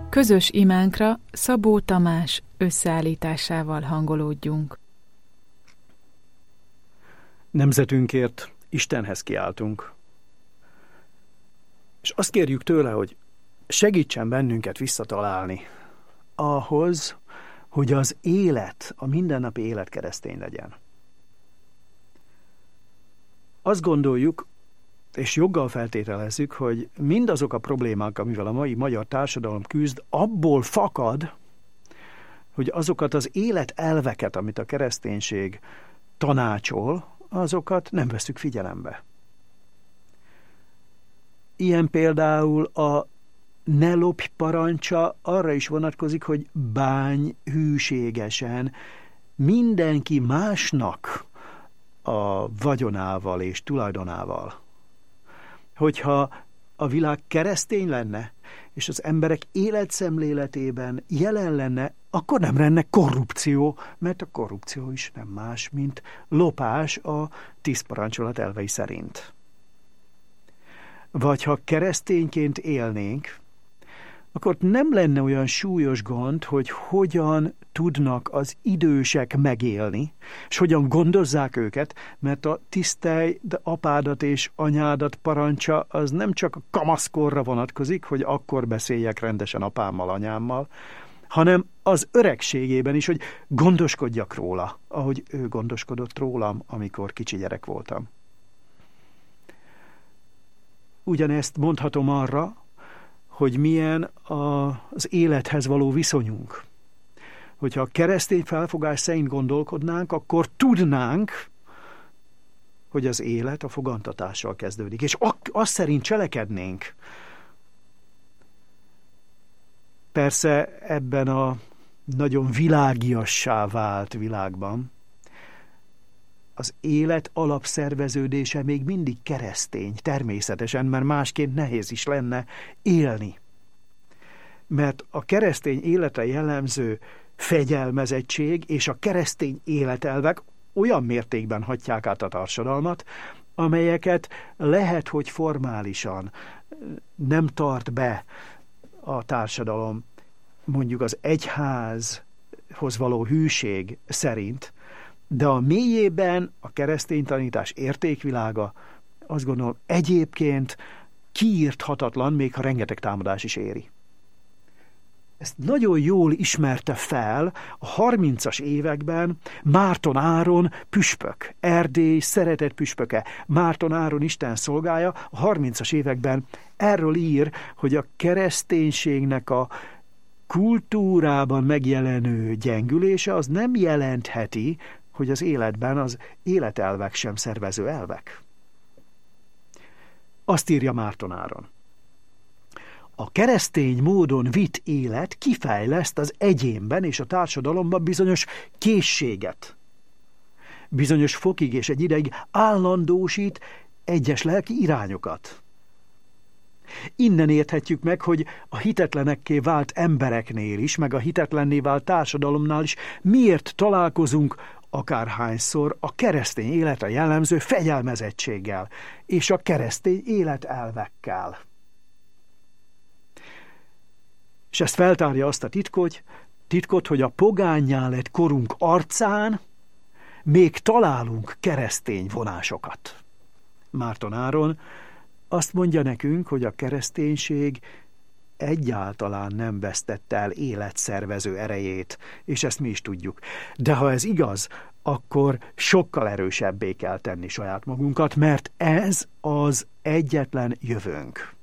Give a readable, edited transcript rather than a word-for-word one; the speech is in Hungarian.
Közös imánkra Szabó Tamás összeállításával hangolódjunk. Nemzetünkért Istenhez kiáltunk. És azt kérjük tőle, hogy segítsen bennünket visszatalálni ahhoz, hogy az élet, a mindennapi élet keresztény legyen. Azt gondoljuk, és joggal feltételezzük, hogy mindazok a problémák, amivel a mai magyar társadalom küzd, abból fakad, hogy azokat az életelveket, amit a kereszténység tanácsol, azokat nem vesszük figyelembe. Ilyen például a ne lopj parancsa arra is vonatkozik, hogy bánj hűségesen mindenki másnak a vagyonával és tulajdonával. Hogyha a világ keresztény lenne, és az emberek életszemléletében jelen lenne, akkor nem lenne korrupció, mert a korrupció is nem más, mint lopás a 10 parancsolat elvei szerint. Vagy ha keresztényként élnénk, akkor nem lenne olyan súlyos gond, hogy hogyan tudnak az idősek megélni, és hogyan gondozzák őket, mert a tisztelj apádat és anyádat parancsa az nem csak a kamaszkorra vonatkozik, hogy akkor beszéljek rendesen apámmal, anyámmal, hanem az öregségében is, hogy gondoskodjak róla, ahogy ő gondoskodott rólam, amikor kicsi gyerek voltam. Ugyanezt mondhatom arra, hogy milyen az élethez való viszonyunk. Hogyha a keresztény felfogás szerint gondolkodnánk, akkor tudnánk, hogy az élet a fogantatással kezdődik, és azt szerint cselekednénk. Persze ebben a nagyon világiassá vált világban az élet alapszerveződése még mindig keresztény, természetesen, mert másként nehéz is lenne élni. Mert a keresztény életre jellemző fegyelmezettség és a keresztény életelvek olyan mértékben hatják át a társadalmat, amelyeket lehet, hogy formálisan nem tart be a társadalom, mondjuk az egyházhoz való hűség szerint, de a mélyében a keresztény tanítás értékvilága, azt gondolom, egyébként kiírthatatlan, még ha rengeteg támadás is éri. Ezt nagyon jól ismerte fel a 30-as években Márton Áron püspök, Erdély szeretett püspöke. Márton Áron Isten szolgája a 30-as években erről ír, hogy a kereszténységnek a kultúrában megjelenő gyengülése az nem jelentheti, hogy az életben az életelvek sem szervező elvek. Azt írja Márton Áron. A keresztény módon vitt élet kifejleszt az egyénben és a társadalomban bizonyos készséget. Bizonyos fokig és egy ideig állandósít egyes lelki irányokat. Innen érthetjük meg, hogy a hitetlenekké vált embereknél is, meg a hitetlenné vált társadalomnál is miért találkozunk akárhányszor a keresztény életre jellemző fegyelmezettséggel és a keresztény életelvekkel. És ezt feltárja azt a titkot, hogy a pogánnyá lett korunk arcán még találunk keresztény vonásokat. Márton Áron azt mondja nekünk, hogy a kereszténység egyáltalán nem vesztette el életszervező erejét, és ezt mi is tudjuk. De ha ez igaz, akkor sokkal erősebbé kell tenni saját magunkat, mert ez az egyetlen jövőnk.